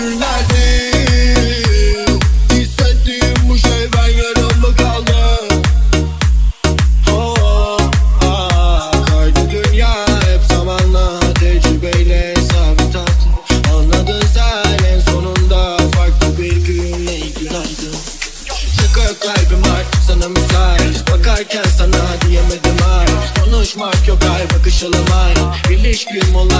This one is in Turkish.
günlerdi. Hissettiğim bu şey ben yarımda kaldı. Kaydı dünya hep zamanla, tecrübeyle sabit attı. Anladın sen en sonunda, farklı bir günle günaydın. Çıkıyor kalbim artık sana müsait. Bakarken sana diyemedim hayır. Konuşmak yok ay, bakışalım ay. İlişkim olur